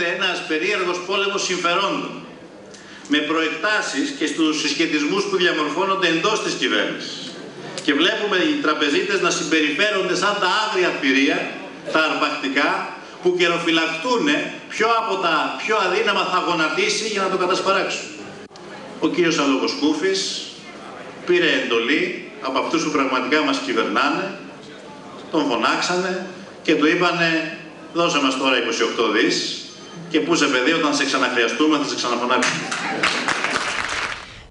γίνεται ένας περίεργος πόλεμος συμφερόντων με προεκτάσεις και στους συσχετισμούς που διαμορφώνονται εντός της κυβέρνησης. Και βλέπουμε οι τραπεζίτες να συμπεριφέρονται σαν τα άγρια θηρία, τα αρπακτικά, που καιροφυλακτούν ποιο από τα πιο αδύναμα θα γονατίσει για να το κατασπαράξουν. Ο κύριος Αλογοσκούφης πήρε εντολή από αυτούς που πραγματικά μας κυβερνάνε, τον φωνάξανε και του είπανε δώσε μας τώρα 28 δις και πού σε παιδί όταν σε ξαναχρειαστούμε θα σε ξαναφωνάξουμε.